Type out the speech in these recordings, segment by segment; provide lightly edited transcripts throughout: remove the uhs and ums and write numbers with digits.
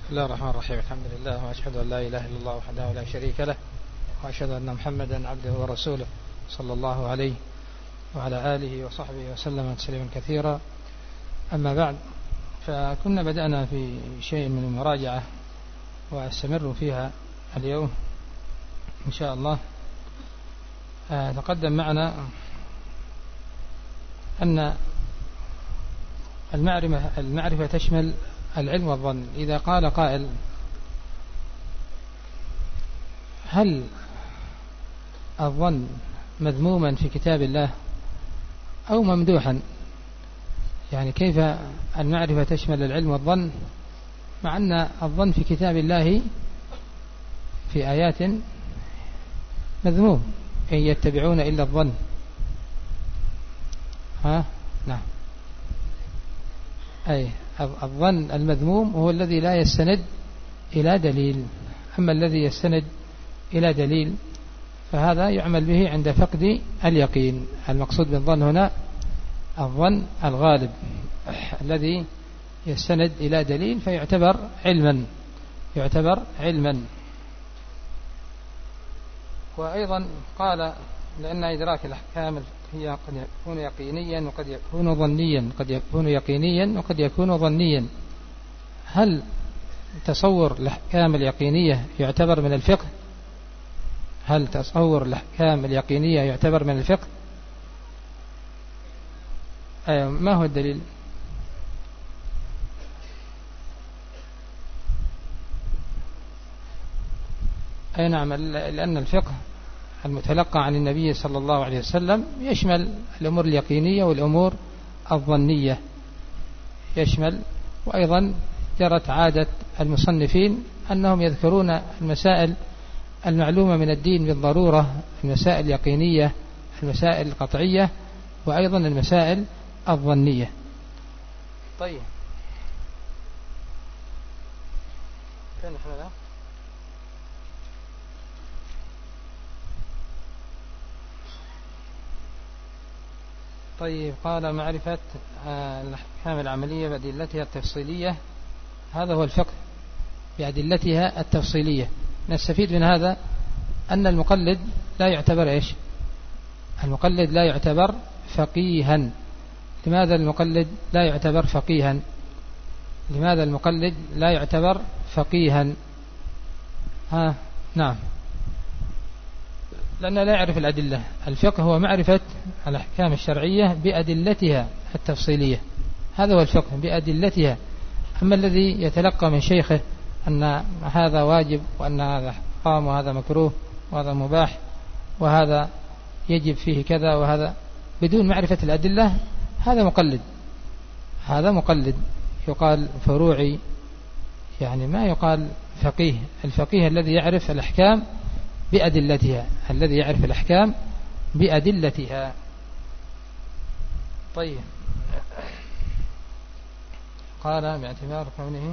بسم الله الرحمن الرحيم. الحمد لله وأشهد أن لا إله إلا الله وحده لا شريك له، وأشهد أن محمدا عبده ورسوله صلى الله عليه وعلى آله وصحبه وسلم تسليما كثيرا. أما بعد، فكنا بدأنا في شيء من المراجعة وأستمر فيها اليوم إن شاء الله. تقدم معنا أن المعرفة تشمل العلم والظن. إذا قال قائل: هل الظن مذموما في كتاب الله أو ممدوحا؟ يعني كيف المعرفة تشمل العلم والظن مع أن الظن في كتاب الله في آيات مذموم، إن يتبعون إلا الظن. نعم، أي الظن المذموم هو الذي لا يستند إلى دليل، أما الذي يستند إلى دليل فهذا يعمل به عند فقد اليقين. المقصود بالظن هنا الظن الغالب الذي يستند إلى دليل فيعتبر علما. وأيضا قال: لأن إدراك الأحكام هي قد يكون يقينيا وقد يكون ظنيا، قد يكون يقينيا وقد يكون ظنيا. هل تصور الأحكام اليقينية يعتبر من الفقه؟ هل تصور الأحكام اليقينية يعتبر من الفقه؟ ما هو الدليل؟ أي نعم، لأن الفقه المتلقى عن النبي صلى الله عليه وسلم يشمل الأمور اليقينية والأمور الظنية يشمل. وأيضا جرت عادة المصنفين أنهم يذكرون المسائل المعلومة من الدين بالضرورة، المسائل اليقينية، المسائل القطعية، وأيضا المسائل الظنية. طيب، فين نحن الآن؟ طيب، قال: معرفة الأحكام العملية بأدلتها التفصيلية، هذا هو الفقه بأدلتها التفصيلية. نستفيد من هذا أن المقلد لا يعتبر إيش؟ المقلد لا يعتبر فقيها. لماذا المقلد لا يعتبر فقيها؟ لماذا المقلد لا يعتبر فقيها؟ نعم، لأنه لا يعرف الأدلة. الفقه هو معرفة الأحكام الشرعية بأدلتها التفصيلية، هذا هو الفقه بأدلتها. أما الذي يتلقى من شيخه أن هذا واجب وأن هذا حرام وهذا مكروه وهذا مباح وهذا يجب فيه كذا وهذا بدون معرفة الأدلة، هذا مقلد يقال فروعي، يعني ما يقال فقيه. الفقيه الذي يعرف الأحكام بأدلتها، طيب، قال: باعتبار كونه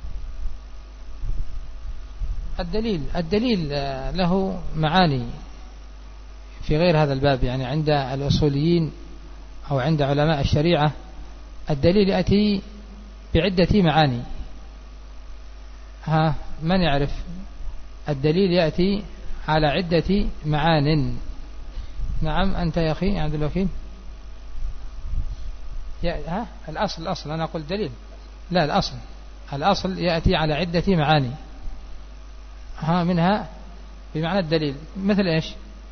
الدليل له معاني في غير هذا الباب. يعني عند الأصوليين أو عند علماء الشريعة الدليل يأتي بعدة معاني. من يعرف؟ الدليل يأتي على عدة معان. نعم، أنت يا أخي عبد الوكيل. الأصل أنا أقول دليل، لا، الأصل يأتي على عدة معاني، منها بمعنى الدليل. مثل إيش؟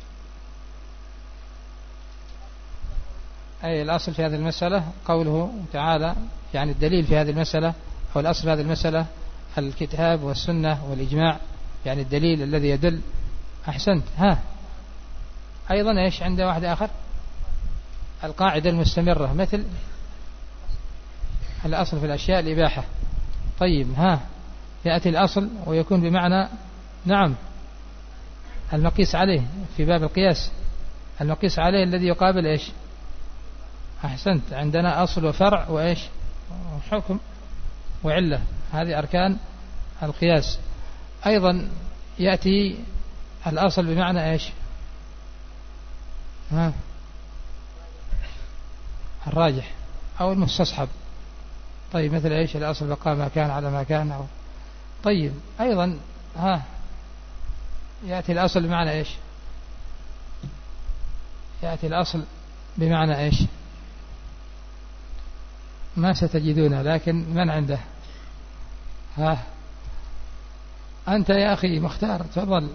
أي الأصل في هذه المسألة قوله تعالى، يعني الدليل في هذه المسألة أو الأصل في هذه المسألة الكتاب والسنة والإجماع، يعني الدليل الذي يدل. أحسنت. أيضا إيش عند واحد آخر؟ القاعدة المستمرة، مثل الأصل في الأشياء الإباحة. طيب، يأتي الأصل ويكون بمعنى نعم المقيس عليه في باب القياس، المقيس عليه الذي يقابل إيش؟ أحسنت، عندنا أصل وفرع وإيش؟ حكم وعلة، هذه أركان القياس. أيضا يأتي الأصل بمعنى إيش؟ الراجح أو المستصحب. طيب، مثل إيش؟ الأصل بقاء ما كان على ما كان. طيب أيضا يأتي الأصل بمعنى إيش؟ يأتي الأصل بمعنى إيش؟ ما ستجدونه، لكن من عنده؟ أنت يا أخي مختار تفضل.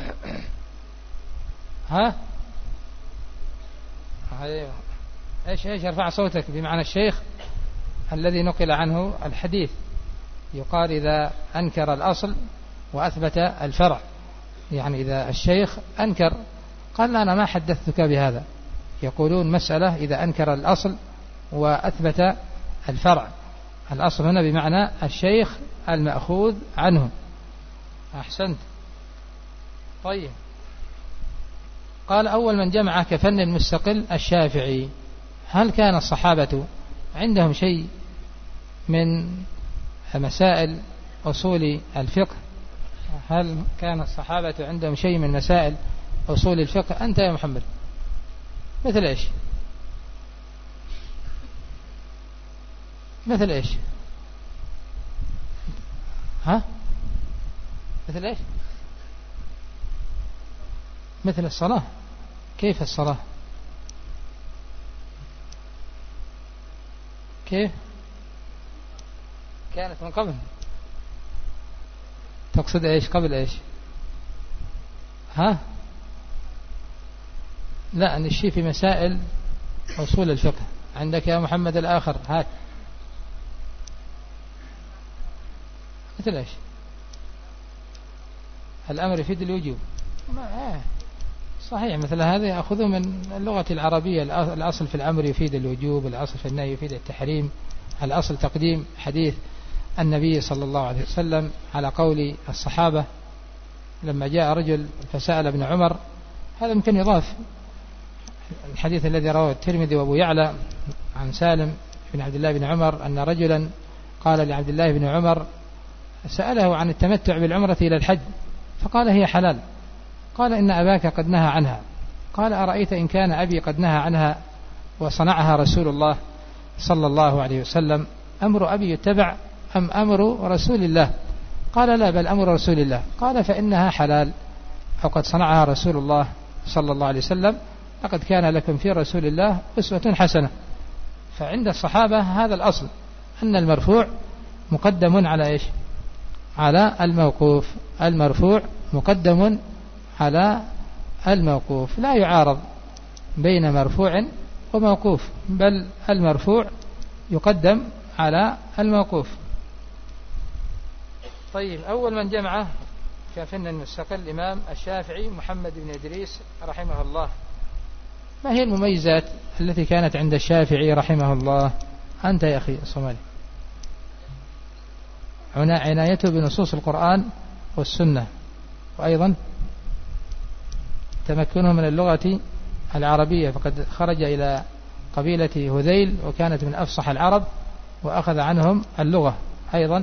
إيش ارفع صوتك. بمعنى الشيخ الذي نقل عنه الحديث، يقال إذا أنكر الأصل وأثبت الفرع، يعني إذا الشيخ أنكر قال لا أنا ما حدثتك بهذا، يقولون مسألة إذا أنكر الأصل وأثبت الفرع. الأصل هنا بمعنى الشيخ المأخوذ عنه. أحسنت. طيب قال أول من جمع كفن مستقل الشافعي. هل كان الصحابة عندهم شيء من مسائل أصول الفقه؟ هل كان الصحابة عندهم شيء من مسائل أصول الفقه؟ أنت يا محمد مثل إيش؟ مثل إيش؟ مثل إيش؟ مثل الصلاة. كيف الصلاة؟ كيف كانت من قبل؟ تقصد إيش قبل إيش؟ لا نشي في مسائل أصول الفقه. عندك يا محمد الآخر هات. مثل إيش؟ الأمر يفيد الوجوب. صحيح، مثل هذا يأخذه من اللغة العربية. الأصل في الأمر يفيد الوجوب، الأصل في النهي يفيد التحريم، الأصل تقديم حديث النبي صلى الله عليه وسلم على قول الصحابة لما جاء رجل فسأل ابن عمر. هذا ممكن يضاف الحديث الذي رواه الترمذي وابو يعلى عن سالم بن عبد الله بن عمر أن رجلا قال لعبد الله بن عمر سأله عن التمتع بالعمرة إلى الحج فقال هي حلال. قال إن أباك قد نهى عنها. قال أرأيت إن كان أبي قد نهى عنها وصنعها رسول الله صلى الله عليه وسلم أمر أبي يتبع أم أمر رسول الله؟ قال لا بل أمر رسول الله. قال فإنها حلال فقد صنعها رسول الله صلى الله عليه وسلم لقد كان لكم في رسول الله أسوة حسنة. فعند الصحابة هذا الأصل أن المرفوع مقدم على إيش؟ على الموقوف. المرفوع مقدم على الموقوف، لا يعارض بين مرفوع وموقوف، بل المرفوع يقدم على الموقوف. طيب أول من جمع كفن المستقل الإمام الشافعي محمد بن إدريس رحمه الله. ما هي المميزات التي كانت عند الشافعي رحمه الله؟ أنت يا أخي الصومالي. عنايته بنصوص القرآن والسنة، وأيضا تمكنه من اللغة العربية، فقد خرج إلى قبيلة هذيل وكانت من أفصح العرب وأخذ عنهم اللغة أيضا.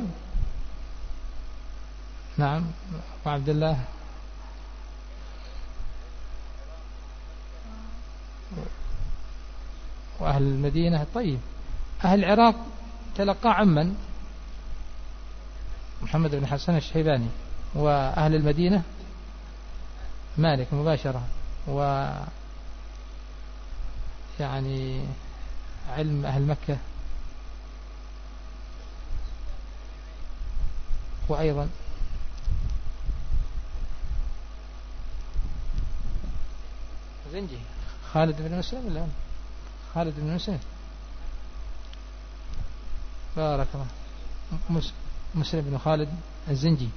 نعم. وعبد الله وأهل المدينة. طيب أهل العراق تلقى عمن محمد بن حسن الشيباني، وأهل المدينة مالك مباشرة، يعني علم أهل مكة وأيضا زنجي خالد بن مسلم. ولا خالد بن مسلم؟ بارك الله. مسلم بن خالد الزنجي.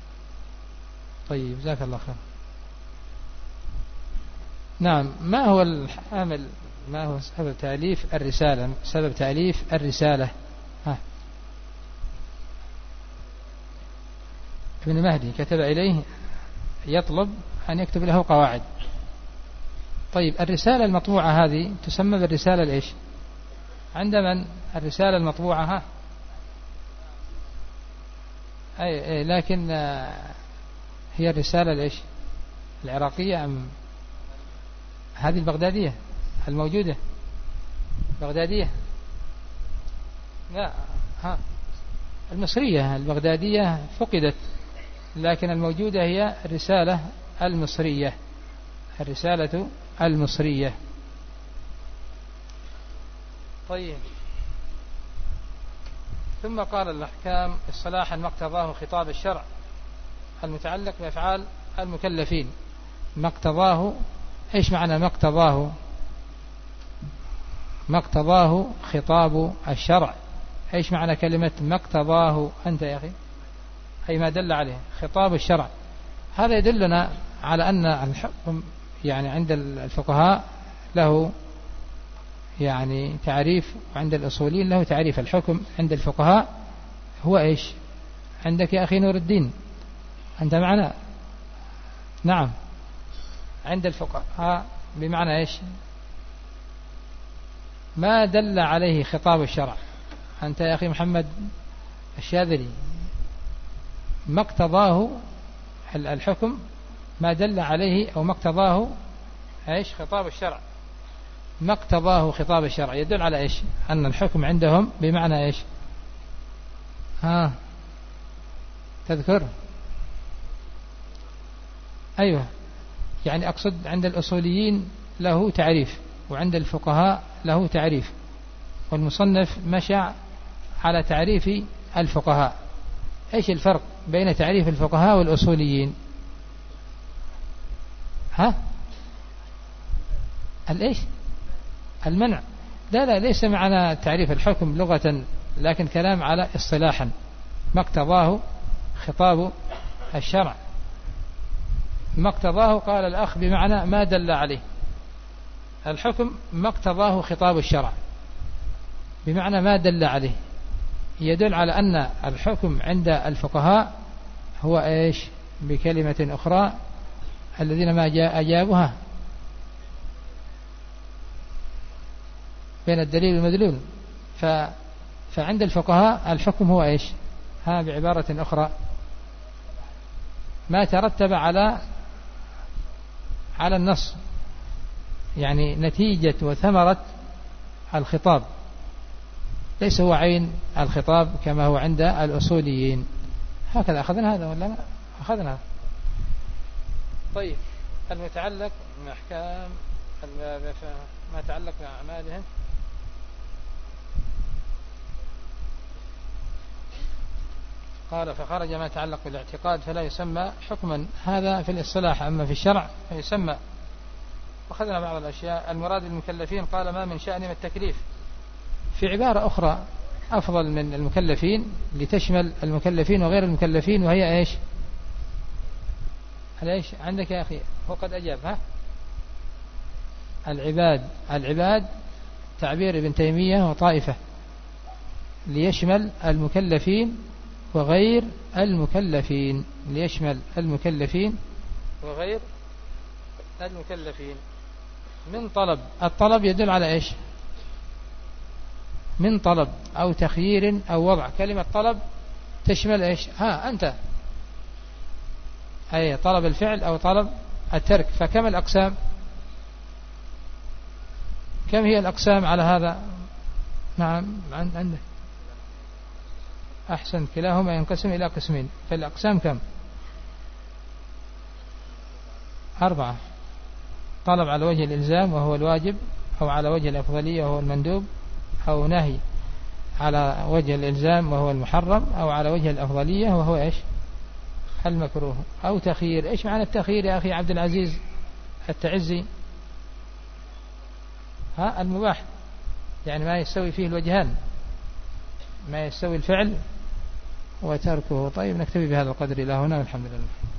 طيب جزاك الله خير. نعم. ما هو الحامل، ما هو سبب تأليف الرسالة؟ سبب تأليف الرسالة ابن مهدي كتب إليه يطلب أن يكتب له قواعد. طيب الرسالة المطبوعة هذه تسمى بالرسالة الإيش؟ عند من الرسالة المطبوعة؟ أي لكن هي الرسالة الإيش؟ العراقية أم هذه البغدادية الموجودة؟ بغدادية؟ لا. المصرية البغدادية فقدت، لكن الموجودة هي الرسالة المصرية، الرسالة المصرية. طيب، ثم قال الأحكام اصطلاحا ما اقتضاه خطاب الشرع المتعلق بأفعال المكلفين. ما اقتضاه، ايش معنى ما اقتضاه؟ ما اقتضاه خطاب الشرع، ايش معنى كلمة ما اقتضاه أنت يا أخي؟ أي ما دل عليه خطاب الشرع. هذا يدلنا على أن الحكم يعني عند الفقهاء له يعني تعريف، وعند الأصوليين له تعريف. الحكم عند الفقهاء هو إيش؟ عندك يا أخي نور الدين أنت معنا؟ نعم. عند الفقهاء بمعنى إيش؟ ما دل عليه خطاب الشرع. أنت يا أخي محمد الشاذلي، ما اقتضاه الحكم ما دل عليه، أو ما اقتضاه إيش؟ خطاب الشرع. ما اقتضاه خطاب الشرع يدل على إيش؟ أن الحكم عندهم بمعنى إيش؟ تذكر؟ أيوة، يعني أقصد عند الأصوليين له تعريف، وعند الفقهاء له تعريف، والمصنف مشى على تعريف الفقهاء. إيش الفرق بين تعريف الفقهاء والأصوليين؟ الإيش؟ المنع. لا ليس معنى تعريف الحكم لغة، لكن كلام على اصطلاحا. ما اقتضاه خطاب الشرع. ما اقتضاه قال الأخ بمعنى ما دل عليه. الحكم ما اقتضاه خطاب الشرع بمعنى ما دل عليه، يدل على أن الحكم عند الفقهاء هو إيش؟ بكلمة أخرى الذين ما أجابها بين الدليل والمدلول. فعند الفقهاء الحكم هو إيش؟ بعبارة أخرى ما ترتب على النص، يعني نتيجة وثمرة الخطاب، ليس هو عين الخطاب كما هو عند الأصوليين. هكذا أخذنا هذا ولا لا؟ أخذنا. طيب، المتعلق من أحكام ما يتعلق بأعمالهم. قال فخرج ما يتعلق بالاعتقاد فلا يسمى حكما، هذا في الاصطلاح، أما في الشرع فيسمى. وأخذنا بعض الأشياء. المراد المكلفين قال ما من شأنهم التكليف، في عبارة أخرى أفضل من المكلفين لتشمل المكلفين وغير المكلفين، وهي إيش؟ هل إيش عندك يا أخي؟ هو قد أجاب. العباد تعبير ابن تيمية وطائفة، ليشمل المكلفين وغير المكلفين، ليشمل المكلفين وغير المكلفين. من طلب، الطلب يدل على إيش؟ من طلب أو تخيير أو وضع. كلمة طلب تشمل إيش؟ أنت أي طلب الفعل أو طلب الترك. فكم الأقسام؟ كم هي الأقسام على هذا؟ نعم عندك. أحسن، كلاهما ينقسم إلى قسمين. فالأقسام كم؟ 4. طلب على وجه الإلزام وهو الواجب، أو على وجه الأفضلية وهو المندوب، أو نهي على وجه الإلزام وهو المحرم، أو على وجه الأفضلية وهو إيش؟ المكروه، أو تخيير. إيش معنى التخيير يا أخي عبد العزيز التعزي؟ المباح، يعني ما يستوي فيه الوجهان، ما يستوي الفعل وتركه. طيب، نكتفي بهذا القدر إلى هنا، والحمد لله.